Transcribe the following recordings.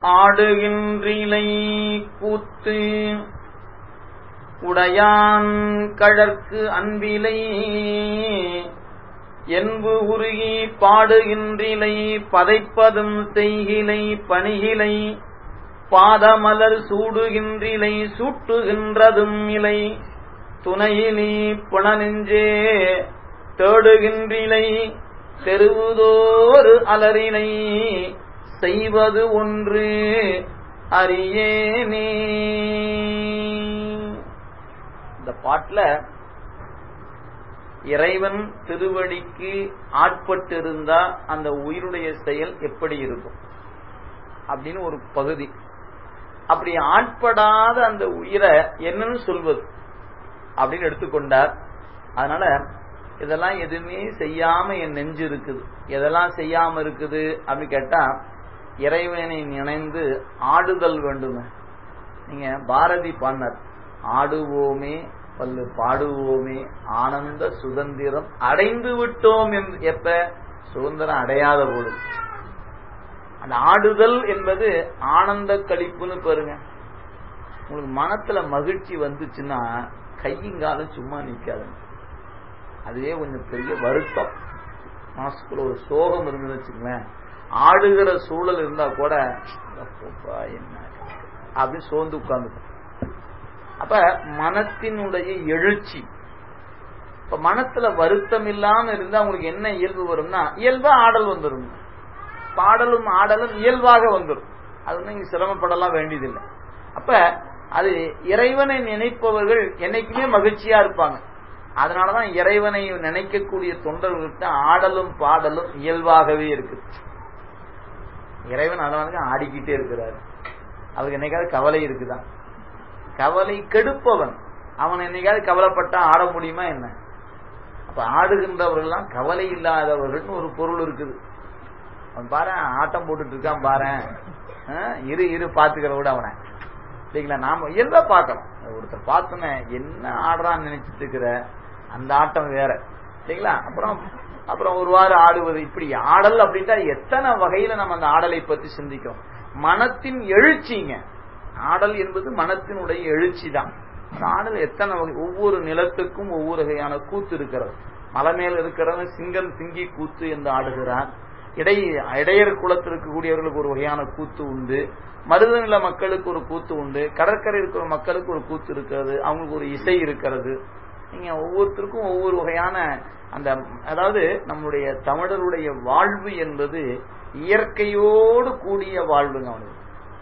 ஆடுகின்றிலை கூத்து உடையான் கழற்கு அன்பிலை என்பு உருகி பாடுகின்றிலை பதைப்பதும் செய்கிலை பணிகிலை பாதமலர் சூடுகின்றிலை சூட்டுகின்றதும் இலை துணையிலி புணநெஞ்சே தேடுகின்றிலை தெருவுதோறு அலறினை செய்வது ஒன்று அறியேனே. இந்த பாட்டுல இறைவன் திருவடிக்கு ஆட்பட்டிருந்தா அந்த உயிருடைய செயல் எப்படி இருக்கும் அப்படின்னு ஒரு பகுதி. அப்படி ஆட்படாத அந்த உயிரை என்னன்னு சொல்வது அப்படின்னு எடுத்துக்கொண்டார். அதனால இதெல்லாம் எதுவுமே செய்யாம என் நெஞ்சு இருக்குது. எதெல்லாம் செய்யாம இருக்குது அப்படின்னு கேட்டா இறைவனை நினைந்து ஆடுதல் வேண்டுமே. நீங்க பாரதி பாடினார், ஆடுவோமே பல்லு பாடுவோமே ஆனந்த சுதந்திரம் அடைந்து விட்டோம் என்று. எப்ப சுதந்திரம் அடையாத போது அந்த ஆடுதல் என்பது ஆனந்த கழிப்புன்னு பாருங்க. உங்களுக்கு மனத்துல மகிழ்ச்சி வந்துச்சுன்னா கையுங்காலும் சும்மா நிக்காதுங்க. அதுவே கொஞ்சம் பெரிய வருத்தம். மனசுக்குள்ள ஒரு சோகம் இருந்துன்னு வச்சுங்களேன், ஆடுகிற சூழல் இருந்தா கூட என்ன அப்படி சோர்ந்து உட்கார்ந்து. அப்ப மனத்தினுடைய எழுச்சி, இப்ப மனத்துல வருத்தம் இல்லாம இருந்தா உங்களுக்கு என்ன இயல்பு வரும்னா இயல்பா ஆடல் வந்துடும். பாடலும் ஆடலும் இயல்பாக வந்துடும். அது வந்து நீங்க சிரமப்படலாம் வேண்டியதில்லை. அப்ப அது இறைவனை நினைப்பவர்கள் என்னைக்குமே மகிழ்ச்சியா இருப்பாங்க. அதனாலதான் இறைவனை நினைக்கக்கூடிய தொண்டர்களுக்கு ஆடலும் பாடலும் இயல்பாகவே இருக்கு. இறைவன் அதனால ஆடிக்கிட்டே இருக்கிறாரு. அவருக்கு என்னைக்காவது கவலை இருக்குதான்? கவலை கெடுப்பவன் அவன் என்னைக்காவது கவலைப்பட்டா ஆட முடியுமா என்ன? அப்ப ஆடுகின்றவர்கள் கவலை இல்லாதவர்கள் ஒரு பொருள் இருக்குது. அவன் பாரு ஆட்டம் போட்டுட்டு இருக்கான் பாரு, இரு பாத்துக்கிற விட அவனை சரிங்களா. நாம இயல்பா பார்க்கணும். ஒருத்தர் பார்த்தோன்னே என்ன ஆடுறான்னு நினைச்சிட்டு இருக்கிற அந்த ஆட்டம் வேற சரிங்களா. அப்புறம் ஒரு வாரம் ஆடுவது, இப்படி ஆடல் அப்படின்ட்டா எத்தனை வகையில நம்ம அந்த ஆடலை பற்றி சிந்திக்கிறோம். மனத்தின் எழுச்சிங்க. ஆடல் என்பது மனத்தினுடைய எழுச்சி தான். ஆடல் எத்தனை வகை, ஒவ்வொரு நிலத்துக்கும் ஒவ்வொரு வகையான கூத்து இருக்கிறது. மலை மேல இருக்கிறவன் சிங்கம் சிங்கி கூத்து என்று ஆடுகிறான். இடையர் குலத்தில் இருக்கக்கூடியவர்களுக்கு ஒரு வகையான கூத்து உண்டு. மருதநில மக்களுக்கு ஒரு கூத்து உண்டு. கடற்கரை இருக்கிற மக்களுக்கு ஒரு கூத்து இருக்கிறது. அவங்களுக்கு ஒரு இசை இருக்கிறது. நீங்க ஒவ்வொருத்தருக்கும் ஒவ்வொரு வகையான அந்த, அதாவது நம்முடைய தமிழருடைய வாழ்வு என்பது இயற்கையோடு கூடிய வாழ்வுங்க. அவனுக்கு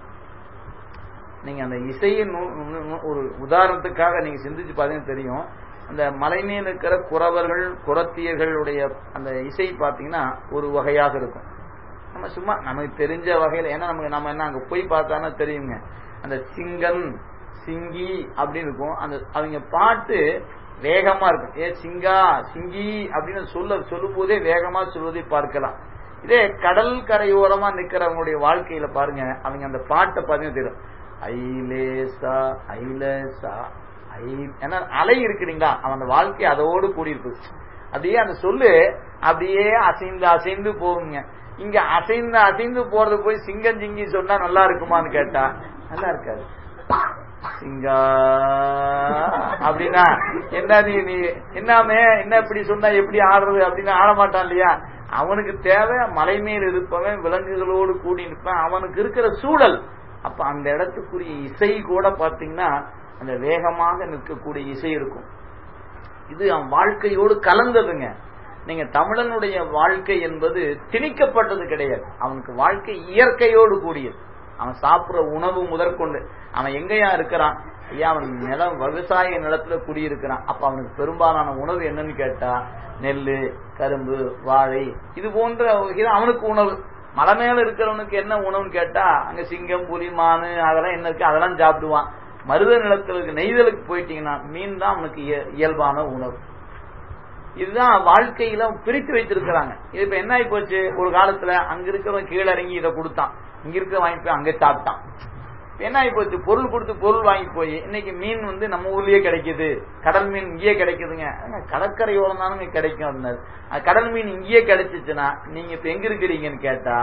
நீங்க அந்த இசையை ஒரு உதாரணத்துக்காக நீங்க சிந்திச்சு பார்த்தீங்கன்னா தெரியும். அந்த மலைமேல் இருக்கிற குறவர்கள் குறத்தியர்களுடைய அந்த இசை பார்த்தீங்கன்னா ஒரு வகையாக இருக்கும். நம்ம சும்மா நமக்கு தெரிஞ்ச வகையில, ஏன்னா நம்ம என்ன அங்க போய் பார்த்தானா தெரியுங்க. அந்த சிங்கன் சிங்கி அப்படின்னு இருக்கும். அந்த அவங்க பாட்டு வேகமா இருக்கும். சிங்கா சிங்கி அப்படின்னு சொல்லும் போதே வேகமா சொல்வதை பார்க்கலாம். இதே கடல் கரையோரமா நிக்கிறவங்களுடைய வாழ்க்கையில பாருங்க, அவங்க அந்த பாட்டை பாத்தீங்கன்னா தெரியும். ஐலேசா ஐலேசா ஏன்னா அலை இருக்குறீங்களா, அவன் அந்த வாழ்க்கை அதோடு கூடி இருக்கு. அப்படியே அந்த சொல்லு அப்படியே அசைந்து அசைந்து போகுங்க. இங்க அசைந்து அசைந்து போறது போய் சிங்கம் சிங்கி சொன்னா நல்லா இருக்குமான்னு கேட்டா நல்லா இருக்காது. சிங்கா அப்படின்னா என்ன நீ என்னாமே என்ன இப்படி சொன்னா எப்படி ஆடுறது அப்படின்னு ஆட மாட்டான் இல்லையா. அவனுக்கு தேவை மலை மேல் இருப்பவன் விலங்குகளோடு கூடி இருப்பான், அவனுக்கு இருக்கிற சூழல். அப்ப அந்த இடத்துக்குரிய இசை கூட பாத்தீங்கன்னா அந்த வேகமாக நிற்கக்கூடிய இசை இருக்கும். இது அவன் வாழ்க்கையோடு கலந்ததுங்க. நீங்க தமிழனுடைய வாழ்க்கை என்பது திணிக்கப்பட்டது கிடையாது. அவனுக்கு வாழ்க்கை இயற்கையோடு கூடியது. அவன் சாப்பிடுற உணவு முதற்கொண்டு அவன் எங்கேயா இருக்கிறான், ஐயா அவன் நிலம் விவசாய நிலத்துல குடியிருக்கிறான். அப்ப அவனுக்கு பெரும்பாலான உணவு என்னன்னு கேட்டா நெல்லு கரும்பு வாழை இது போன்ற அவனுக்கு உணவு. மலை மேல இருக்கிறவனுக்கு என்ன உணவுன்னு கேட்டா அங்க சிங்கம் புலி மானு அதெல்லாம் என்ன இருக்கு அதெல்லாம் சாப்பிடுவான். மருத நிலத்திற்கு நெய்தலுக்கு போயிட்டீங்கன்னா மீன் தான் அவனுக்கு இயல்பான உணவு. இதுதான் வாழ்க்கையில பிரித்து வைத்திருக்கிறாங்க. இது இப்ப என்ன ஆகி போச்சு, ஒரு காலத்துல அங்க இருக்கிறவன் கீழே இறங்கி இதை கொடுத்தான், இங்க இருக்க வாங்கி போய் அங்க சாப்பிட்டான். என்ன ஆகி போச்சு, பொருள் கொடுத்து பொருள் வாங்கி போய் இன்னைக்கு மீன் நம்ம ஊர்லயே கிடைக்குது, கடல் மீன் இங்கேயே கிடைக்குதுங்க. கடற்கரையோரம் தானுங்க கிடைக்கும். கடல் மீன் இங்கேயே கிடைச்சிச்சுன்னா நீங்க இப்ப எங்க இருக்கிறீங்கன்னு கேட்டா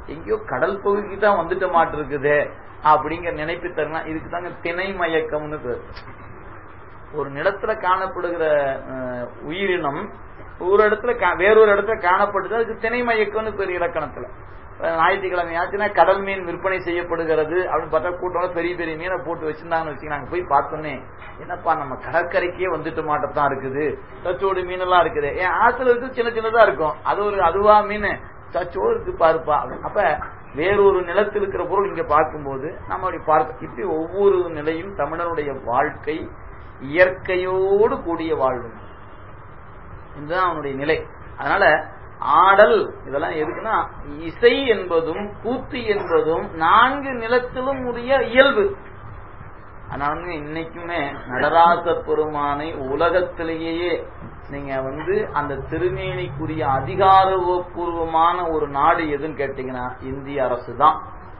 எங்கேயோ கடல் பகுதிக்கு தான் வந்துட்ட மாட்டு இருக்குது அப்படிங்கிற நினைப்பு தரலாம். இதுக்கு தாங்க திணை மயக்கம்னு பேர். ஒரு நிலத்துல காணப்படுகிற உயிரினம் ஒரு இடத்துல வேறொரு இடத்துல காணப்படுது, அதுக்கு திணை மயக்கம்னு பேர் இலக்கணத்துல. ஞாயிற்றுக்கிழமை ஆச்சுன்னா கடல் மீன் விற்பனை செய்யப்படுகிறது அப்படின்னு பார்த்தா கூட்டம் பெரிய பெரிய மீனை போட்டு வச்சிருந்தாங்கன்னு வச்சுக்க, நாங்க போய் பார்த்தோன்னே என்னப்பா நம்ம கடற்கரைக்கே வந்துட்டு மாட்டத்தான் இருக்குது, சச்சோடு மீன் எல்லாம் இருக்குது. ஏன் ஆத்துல இருக்கு சின்ன சின்னதா இருக்கும், அது ஒரு அதுவா மீன் சச்சோடு இருக்கு பாருப்பா. அப்ப வேறொரு நிலத்தில் இருக்கிற பொருள் இங்க பார்க்கும்போது நம்ம அப்படி பார்க்க, இப்படி ஒவ்வொரு நிலையும் தமிழருடைய வாழ்க்கை இயற்கையோடு கூடிய வாழ்வு, இதுதான் அவனுடைய நிலை. அதனால ஆடல் இதெல்லாம் எதுக்குன்னா இசை என்பதும் கூத்து என்பதும் 4 நிலத்திலும் உரிய இயல்பு. அதனால இன்னைக்குமே நடராச பெருமானை உலகத்திலேயே நீங்க அந்த திருமேனிக்குரிய அதிகாரப்பூர்வமான ஒரு நாடு எதுன்னு கேட்டீங்கன்னா இந்திய அரசு தான்.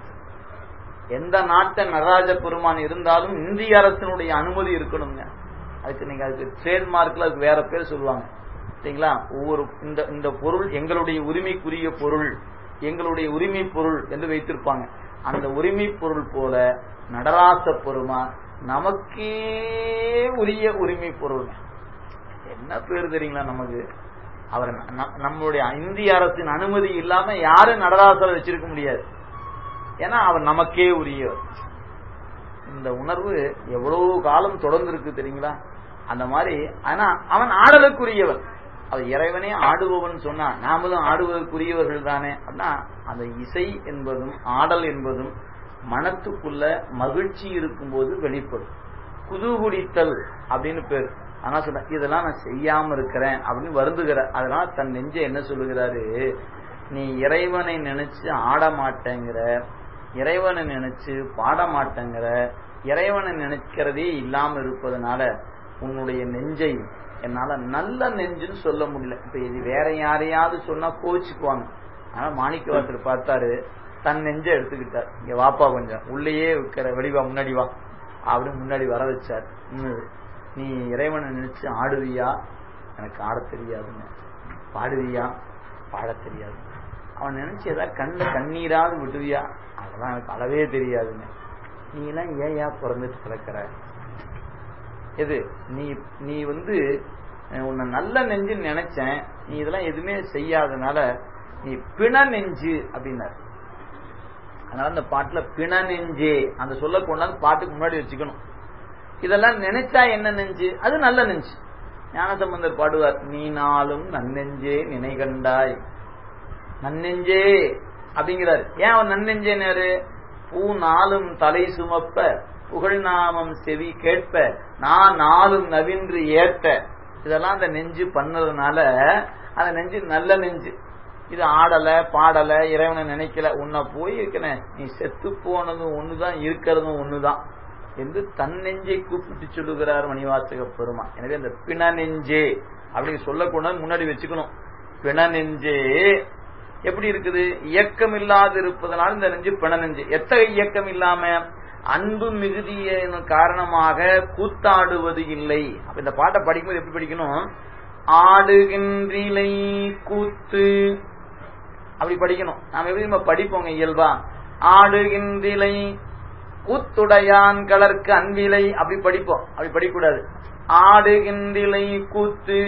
எந்த நாட்டை நடராஜ பெருமான் இருந்தாலும் இந்திய அரசினுடைய அனுமதி இருக்கணுங்க. அதுக்கு நீங்க அதுக்கு ட்ரேட்மார்க்ல அதுக்கு வேற பேர் சொல்லுவாங்க சரிங்களா. ஒவ்வொரு இந்த பொருள் எங்களுடைய உரிமைக்குரிய பொருள், எங்களுடைய உரிமை பொருள் என்று வைத்திருப்பாங்க. அந்த உரிமை பொருள் போல நடராச பெருமான் நமக்கே உரிய உரிமை பொருள். என்ன பேர் தெரியுங்களா நமக்கு? அவர் நம்மளுடைய இந்திய அரசின் அனுமதி இல்லாம யாரும் நடராசரை வச்சிருக்க முடியாது. ஏன்னா அவர் நமக்கே உரியவர். இந்த உணர்வு எவ்வளவு காலம் தொடர்ந்து இருக்கு தெரியுங்களா? அந்த மாதிரி. ஆனா அவன் ஆடலுக்குரியவன், அது இறைவனே ஆடுபவன் சொன்னா நாமளும் ஆடுவதற்குரியவர்கள் தானே. அப்படின்னா அந்த இசை என்பதும் ஆடல் என்பதும் மனத்துக்குள்ள மகிழ்ச்சி இருக்கும் போது வெளிப்படும். குதூகுலித்தல் அப்படின்னு பேர். ஆனா சொன்ன இதெல்லாம் நான் செய்யாம இருக்கிறேன் அப்படின்னு வருந்துகிற, அதனால தன் நெஞ்ச என்ன சொல்லுகிறாரு, நீ இறைவனை நினைச்சு ஆட மாட்டேங்கிற, இறைவனை நினைச்சு பாட மாட்டேங்கிற, இறைவனை நினைக்கிறதே இல்லாம இருப்பதனால உன்னுடைய நெஞ்சை என்னால நல்ல நெஞ்சுன்னு சொல்ல முடியல. இப்ப இது வேற யாரையாவது சொன்னா கோச்சுக்குவாங்க. ஆனா மாணிக்கவாசர் பார்த்தாரு, தன் நெஞ்ச எடுத்துக்கிட்டார். இங்க வாப்பா கொஞ்சம் உள்ளேயே இருக்கிற வெளிவா முன்னாடி வா அப்படின்னு முன்னாடி வர வச்சார். நீ இறைவனை நினைச்சு ஆடுவியா? எனக்கு ஆட தெரியாதுங்க. பாடுவியா? பாட தெரியாது. அவன் நினைச்சு ஏதாவது கண்ணீராவது விடுவியா? அதெல்லாம் எனக்கு அளவே தெரியாதுங்க. நீ எல்லாம் ஏயா பிறந்துட்டு கிடக்கிற? எது நீ உன்னை நல்ல நெஞ்சு நினைச்சேன், நீ இதெல்லாம் எதுவுமே செய்யாதனால நீ பிண நெஞ்சு அப்படின்னாரு. அதனால அந்த பாட்டுல பிண நெஞ்சே அந்த சொல்ல கொண்டாந்து பாட்டுக்கு முன்னாடி வச்சுக்கணும். இதெல்லாம் நினைச்சா என்ன நெஞ்சு? அது நல்ல நெஞ்சு. ஞானசம்பந்தர் பாடுவார், நீ நாளும் நன்னெஞ்சே நினை கண்டாய். நன்னெஞ்சே அப்படிங்கிறார். ஏன் அவன் நன்னெஞ்சேனாரு? பூ நாளும் தலை சுமப்ப புகழ் நாமம் செவி கேட்ப நான் நாளும் நவின்று ஏற்ற, இதெல்லாம் அந்த நெஞ்சு பண்ணதுனால அந்த நெஞ்சு நல்ல நெஞ்சு. இது ஆடல பாடல இறைவனை நினைக்கல, உன்னை போய் இருக்கன நீ செத்து போனதும் ஒண்ணுதான் இருக்கிறதும் ஒண்ணுதான் என்று தன் நெஞ்சை கூப்பிட்டு சொல்லுகிறார் மணிவாசக பெருமான். எனவே அந்த பிண நெஞ்சே அப்படின்னு சொல்லக்கூட முன்னாடி வச்சுக்கணும். பிண நெஞ்சே எப்படி இருக்குது? இயக்கம் இல்லாது இருப்பதனால இந்த நெஞ்சு பிண நெஞ்சு. எத்தகைய இயக்கம் இல்லாம? அன்பு மிகுதியின் காரணமாக கூத்தாடுவது இல்லை. அப்ப இந்த பாட்டை படிக்கும்போது எப்படி படிக்கணும்? ஆடுகின்றிலை கூத்து அப்படி படிக்கணும். நாம எப்படி நம்ம படிப்போங்க இயல்பா? ஆடுகின்றிலை கூத்துடையான் கலர்க்கு அன்பிலை அப்படி படிப்போம். அப்படி படிக்கக்கூடாது. ஆடுகின்றிலை கூத்து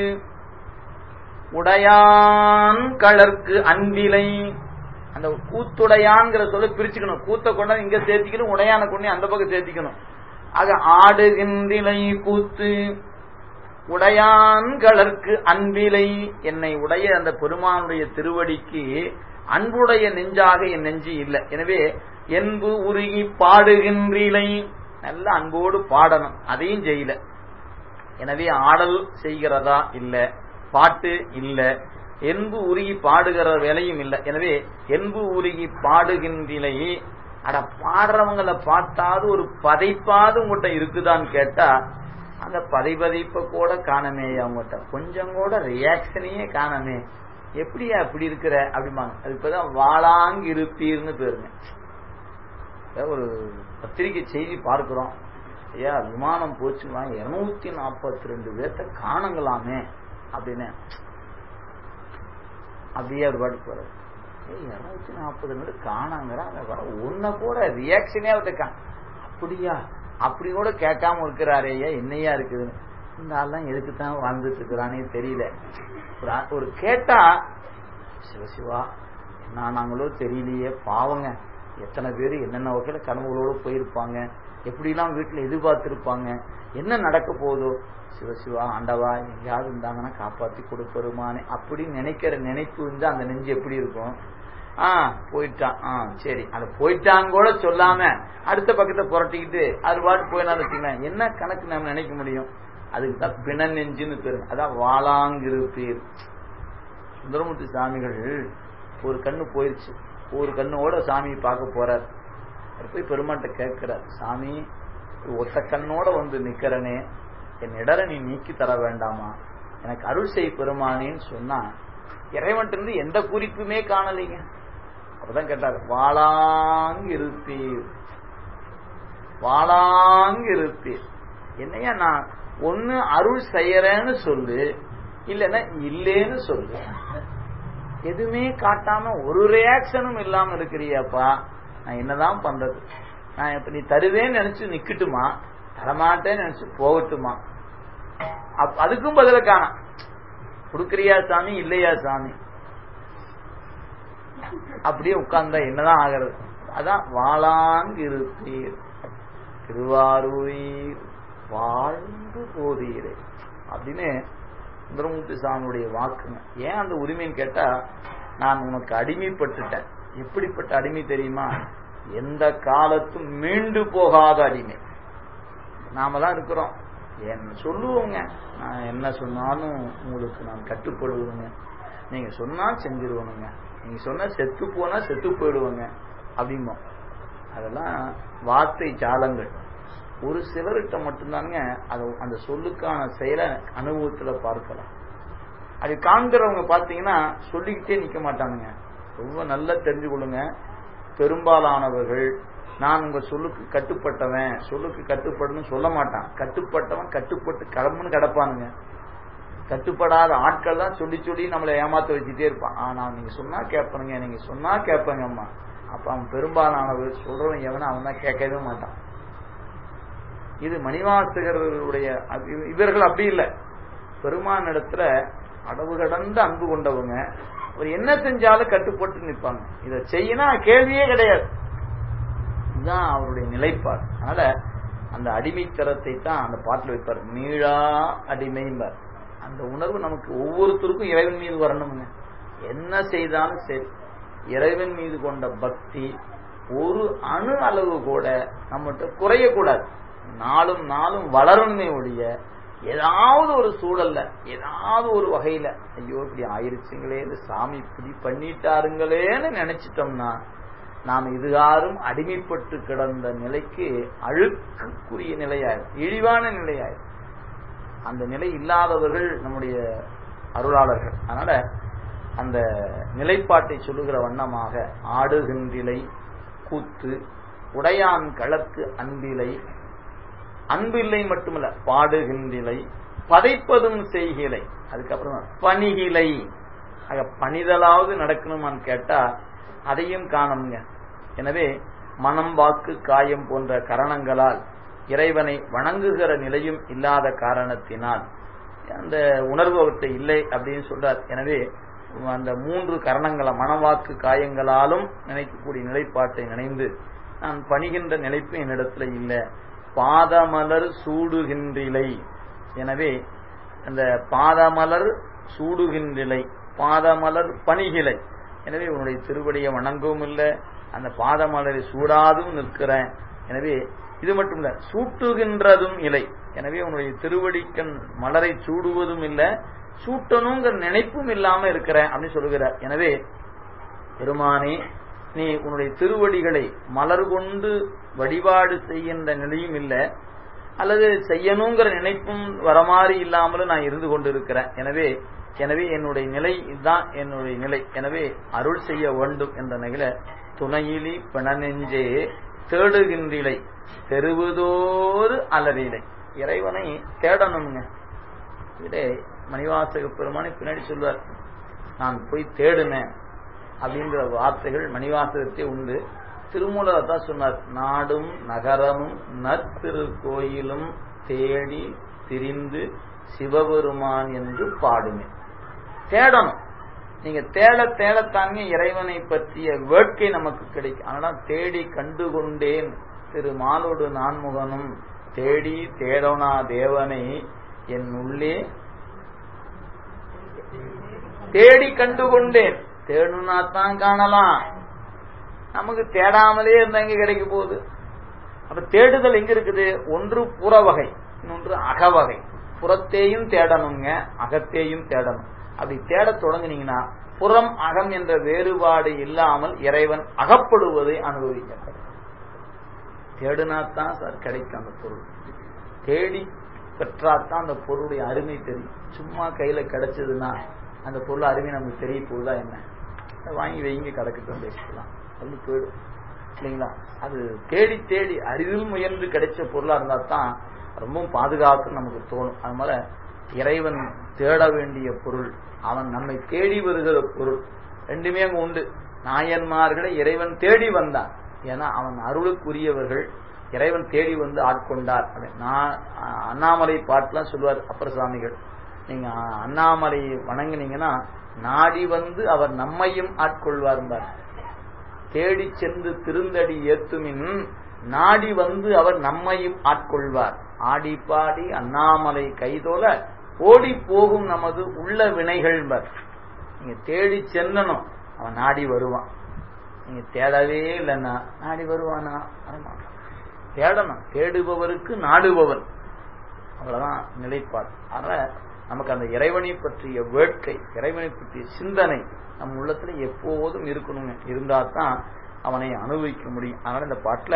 உடையான் கலர்க்கு அன்பிலை. அந்த கூத்துடையான்ங்கிற சொல்ல பிரிச்சுக்கணும். கூத்த கொண்டாந்து இங்க சேர்த்திக்கணும், உடையான கொண்டு அந்த பக்கம் சேர்த்திக்கணும். ஆக ஆடுகின்றிலை கூத்து உடையான்களுக்கு அன்பிலை. என்னை உடைய அந்த பெருமானுடைய திருவடிக்கு அன்புடைய நெஞ்சாக என் நெஞ்சு இல்லை. எனவே என்பு உருகி பாடுகின்றிலை, நல்ல அன்போடு பாடணும், அதையும் செய்யல. எனவே ஆடல் செய்கிறதா இல்ல, பாட்டு இல்ல, என்பு உருகி பாடுகிற வேலையும் இல்லை. எனவே என்பு உருகி பாடுகின்றிலை. அட பாடுறவங்களை பார்த்தாது ஒரு பதைப்பாது உங்கள்கிட்ட இருக்குதான்னு கேட்டா அந்த பதைப்பதைப்ப கூட காணமே, அவங்ககிட்ட கொஞ்சம் கூட ரியாக்ஷனையே காணமே. எப்படியா அப்படி இருக்கிற அப்படிம்பாங்க. அது இப்பதான் வாளாங்க இருப்பீர்னு பேருங்க. ஒரு பத்திரிகை செய்தி பார்க்கிறோம், ஐயா விமானம் போச்சுங்களா 242 பேர்த்த காணுங்களாமே அப்படின்னு அப்படியே ஒரு பாட்டு போறாரு. 240 நிமிடம் காணாங்கிறான், ஒன்ன கூட ரியாக்ஷனே இருக்கான். அப்படியா, அப்படி கூட கேட்காம இருக்கிறாரேயா, என்னையா இருக்குதுன்னு. இந்த ஆள்லாம் எதுக்குத்தான் வாழ்ந்துட்டு இருக்கிறானே தெரியல. ஒரு கேட்டா சிவசிவா என்ன நாங்களோ தெரியலையே, பாவங்க, எத்தனை பேர் என்னென்ன வகையில கனவுகளோடு போயிருப்பாங்க, எப்படிலாம் வீட்டுல எதிர்பார்த்திருப்பாங்க, என்ன நடக்க போதோ, சிவசிவா ஆண்டவா எங்கேயாவது இருந்தாங்கன்னா காப்பாத்தி கொடுப்பருமானே அப்படின்னு நினைக்கிற நினைப்பு வந்து அந்த நெஞ்சு எப்படி இருக்கும். போயிட்டான், சரி, அது போயிட்டான்னு கூட சொல்லாம அடுத்த பக்கத்தை புரட்டிக்கிட்டு அது பாட்டு போயினாலும் வச்சுக்கலாம், என்ன கணக்கு நம்ம நினைக்க முடியும். அதுக்கு தான் பிண நெஞ்சுன்னு பேரு. அதான் வாளாங்கிருப்பீர். சுந்தரமூர்த்தி சாமிகள் ஒரு கண்ணு போயிருச்சு, ஒரு கண்ணோட சாமியை பார்க்க போறார். போய் பெருமாட்ட கேட்கிறார், சாமி ஒத்த கண்ணோட வந்து நிக்கிறனே, என் இடரை நீ நீக்கி தர வேண்டாமா, எனக்கு அருள் செய் பெருமானேன்னு சொன்னா இறைவன்ட்டு இருந்து எந்த குறிப்புமே காணலைங்க. அப்பதான் கேட்டார், வாளாங்கிருப்பீர், வாளாங்கிருப்பீர். என்னையா நான் ஒண்ணு அருள் செய்யறேன்னு சொல்லு, இல்லன்னா இல்லேன்னு சொல்லு, எதுவுமே காட்டாம ஒரு ரியாக்ஷனும் இல்லாம இருக்கிறியாப்பா, நான் என்னதான் பண்றது. நான் இப்ப நீ தருவேன்னு நினைச்சு நிக்கட்டுமா, தரமாட்டேன்னு நினைச்சு போகட்டுமா, அதுக்கும் பதில காண. கொடுக்கறியா சாமி, இல்லையா சாமி, அப்படியே உட்கார்ந்தா என்னதான் ஆகிறது. அதான் வாளாங்கிருப்பீர் திருவாரூர் வாழ்ந்து போதீரே அப்படின்னு சுந்தரமூர்த்தி சாமியுடைய வாக்குங்க. ஏன் அந்த உரிமைன்னு கேட்டா, நான் உனக்கு அடிமைப்பட்டுட்டேன். எப்படிப்பட்ட அடிமை தெரியுமா, எந்த காலத்தும் மீண்டு போகாத அடிமை. நாம தான் இருக்கிறோம், என்ன சொல்லுவோங்க, நான் என்ன சொன்னாலும் உங்களுக்கு நான் கட்டுப்படுவேங்க, நீங்க சொன்னா செஞ்சிருவனுங்க, நீங்க சொன்னா செத்து போனா செத்து போயிடுவாங்க அப்படிமோ. அதெல்லாம் வார்த்தை ஜாலங்கள். ஒரு சிலர்கிட்ட மட்டும்தாங்க அந்த சொல்லுக்கான செயலை அனுபவத்துல பார்க்கலாம். அது காண்கிறவங்க பாத்தீங்கன்னா சொல்லிக்கிட்டே நிக்க மாட்டானுங்க. ரொம்ப நல்லா தெரிஞ்சு கொள்ளுங்க, பெரும்பாலானவர்கள் நான் உங்க சொல்லுக்கு கட்டுப்பட்டவன், சொல்லுக்கு கட்டுப்படணும்னு சொல்ல மாட்டான். கட்டுப்பட்டவன் கட்டுப்பட்டு கிளம்புன்னு கிடப்பானுங்க. கட்டுப்படாத ஆட்கள் தான் சொல்லி சொல்லி நம்மளை ஏமாத்த வச்சுட்டே இருப்பான். நான் நீங்க சொன்னா கேட்பனுங்க, நீங்க சொன்னா கேட்பாங்க அம்மா. அப்ப அவன் பெரும்பாலானவர்கள் சொல்றவன் எவனா அவன் தான் கேட்கவே மாட்டான். இது மணிவாசகர்களுடைய இவர்கள் அப்படி இல்லை. பெருமான் இடத்துல அளவு கடந்த அன்பு கொண்டவங்க, ஒரு என்ன செஞ்சாலும் கட்டுப்பட்டு நிற்பாங்க. இதை செய்யணும் கேள்வியே கிடையாது. இதுதான் அவருடைய நிலைப்பாடு. அதனால அந்த அடிமைத்தரத்தை தான் அந்த பாட்டில் வைப்பார், மீளா அடிமைம்பார். அந்த உணர்வு நமக்கு ஒவ்வொருத்தருக்கும் இறைவன் மீது வரணுங்க. என்ன செய்தாலும் சரி, இறைவன் மீது கொண்ட பக்தி ஒரு அணு அளவு கூட நம்மகிட்ட குறையக்கூடாது. நாளும் நாளும் வளரணுமே ஒழிய, ஏதாவது ஒரு சூழல்ல ஏதாவது ஒரு வகையில ஐயோ இப்படி ஆயிருச்சுங்களே, சாமி இப்படி பண்ணிட்டாருங்களேன்னு நினைச்சிட்டோம்னா நாம் இதுகாரும் அடிமைப்பட்டு கிடந்த நிலைக்கு அழுக்குரிய நிலையாயிரும், இழிவான நிலையாயிரும். அந்த நிலை இல்லாதவர்கள் நம்முடைய அருளாளர்கள். அதனால அந்த நிலைப்பாட்டை சொல்லுகிற வண்ணமாக ஆடுகின்றிலை கூத்து உடையான் களத்து அன்பிலை, அன்பில்லை மட்டுமல்ல பாடுகின்றிலை பதைப்பதும் செய்கிலை, அதுக்கப்புறம் பணிகிலை. ஆக பணிதலாவது நடக்கணுமான்னு கேட்டா அதையும் காணுங்க. எனவே மனம் வாக்கு காயம் போன்ற கரணங்களால் இறைவனை வணங்குகிற நிலையும் இல்லாத காரணத்தினால் அந்த உணர்வு அவற்றை இல்லை அப்படின்னு சொல்றார். எனவே அந்த 3 கரணங்களை மனவாக்கு காயங்களாலும் நினைக்கக்கூடிய நிலைப்பாட்டை நினைந்து நான் பணிகின்ற நிலைப்பு என்னிடத்துல இல்லை. பாதமலர் சூடுகின்றிலை. எனவே அந்த பாதமலர் சூடுகின்றிலை, பாதமலர் பணிகிலை. எனவே உன்னுடைய திருவடியை வணங்கவும் இல்லை, அந்த பாதமலரை சூடாதும் நிற்கிறேன். எனவே இது மட்டும் இல்ல, சூட்டுகின்றதும் இல்லை. எனவே உன்னுடைய திருவடிக்கண் மலரை சூடுவதும் இல்லை, சூட்டணுங்கிற நினைப்பும் இல்லாம இருக்கிறேன் அப்படின்னு சொல்லுகிறார். எனவே பெருமானே, நீ உன்னுடைய திருவடிகளை மலர் கொண்டு வழிபாடு செய்கின்ற நிலையும் இல்லை, அல்லது செய்யணுங்கிற நினைப்பும் வரமாறி இல்லாமலும் நான் இருந்து கொண்டு இருக்கிறேன். எனவே என்னுடைய நிலை இதுதான் என்னுடைய நிலை. எனவே அருள் செய்ய வேண்டும் என்ற நிலையில துணையிலி பிணநெஞ்சே தேடுகின்றிலை தெருவுதோறு அலறிலை. இறைவனை தேடணுங்க. இதே மணிவாசக பெருமானை பின்னாடி சொல்வார், நான் போய் தேடுனேன், அப்படின்ற வார்த்தைகள் மணிவாசகத்தே உண்டு. திருமூலர் தான் சொன்னார், நாடும் நகரமும் நற்திரு கோயிலும் தேடி திரிந்து சிவபெருமான் என்று பாடுமே. தேடணும். நீங்க தேட தேடத்தாங்க இறைவனை பற்றிய வேட்கை நமக்கு கிடைக்கும். அதனால தேடி கண்டுகொண்டேன் திரு மாலோடு நான்முகனும் தேடி தேடோனா தேவனை என் உள்ளே தேடி கண்டுகொண்டேன். தேடுனா தான் காணலாம். நமக்கு தேடாமலே இருந்தா எங்க கிடைக்க போகுது? அப்ப தேடுதல் எங்க இருக்குது? ஒன்று புறவகை, இன்னொன்று அகவகை. புறத்தையும் தேடணுங்க, அகத்தையும் தேடணும். அப்படி தேட தொடங்குனீங்கன்னா புறம் அகம் என்ற வேறுபாடு இல்லாமல் இறைவன் அகப்படுவதை அனுபவிக்க. தேடுனாத்தான் சார் கிடைக்கும் அந்த பொருள். தேடி பெற்றாத்தான் அந்த பொருளுடைய அருமை தெரியும். சும்மா கையில கிடைச்சதுன்னா அந்த பொருள் அருமை நமக்கு தெரிய போகுதா என்ன? வாங்கி வைங்க, கிடக்கட்டும், பேசிக்கலாம், அது போயிடும் இல்லைங்களா? அது தேடி தேடி அறிவில் முயன்று கிடைச்ச பொருளா இருந்தா தான் ரொம்ப பாதுகாப்பு நமக்கு தோணும். அதனால இறைவன் தேட வேண்டிய பொருள், அவன் நம்மை தேடி வருகிற பொருள், ரெண்டுமே அங்க உண்டு. நாயன்மார்களை இறைவன் தேடி வந்தான். ஏன்னா அவன் அருளுக்குரியவர்கள், இறைவன் தேடி வந்து ஆட்கொண்டார். நான் அண்ணாமலை பாட்டுலாம் சொல்லுவார் அப்பர் சுவாமிகள். நீங்க அண்ணாமலை வணங்கினீங்கன்னா நாடி வந்து அவர் நம்மையும் ஆட்கொள்வார். தேடி சென்று திருந்தடி ஏத்துமின் நாடி வந்து அவர் நம்மையும் ஆட்கொள்வார். ஆடி பாடி அண்ணாமலை கைதோல ஓடி போகும் நமது உள்ள வினைகள். நீங்க தேடி செல்லணும், அவன் நாடி வருவான். நீங்க தேடவே இல்லைன்னா நாடி வருவானா? தேடணும். தேடுபவருக்கு நாடுபவன், அவ்வளவுதான் நிலைப்பாடு. அதனால நமக்கு அந்த இறைவனை பற்றிய வேட்கை, இறைவனை பற்றிய சிந்தனை நம் உள்ளத்துல எப்போதும் இருக்கணுங்க. இருந்தா தான் அவனை அனுபவிக்க முடியும். அதனால இந்த பாட்டுல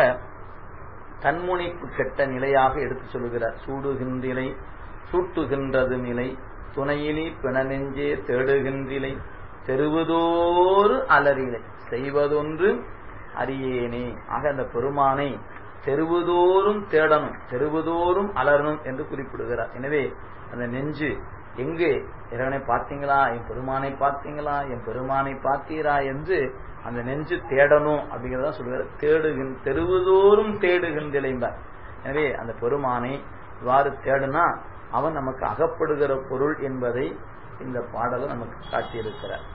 தன்முனைப்பு கெட்ட நிலையாக எடுத்து சொல்லுகிறார். சூடுகின்றிலை சூட்டுகின்றது நிலை துணையிலி பிண நெஞ்சே தேடுகின்றிலை தெருவதோறு அலறிலை செய்வதொன்று அறியேனே. ஆக அந்த பெருமானை தெருவதோறும் தேடணும், தெருவதோறும் அலறணும் என்று குறிப்பிடுகிறார். எனவே அந்த நெஞ்சு எங்கே இறைவனை பார்த்தீங்களா, என் பெருமானை பார்த்தீங்களா, என் பெருமானை பார்த்தீரா என்று அந்த நெஞ்சு தேடணும் அப்படிங்கிறத சொல்லுகிறார். தெருவதோறும் தேடுகின்றார். எனவே அந்த பெருமானை இவ்வாறு தேடுனா அவன் நமக்கு அகப்படுகிற பொருள் என்பதை இந்த பாடலை நமக்கு காட்டியிருக்கிறார்.